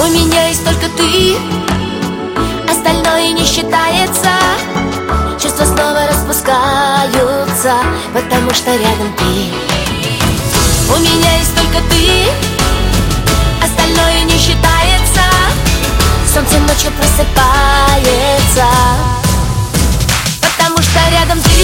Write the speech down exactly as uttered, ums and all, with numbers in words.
У меня есть только ты, остальное не считается. Чувства снова распускаются, потому что рядом ты. У меня есть только ты, остальное не считается. Солнце ночью просыпается, потому что рядом ты.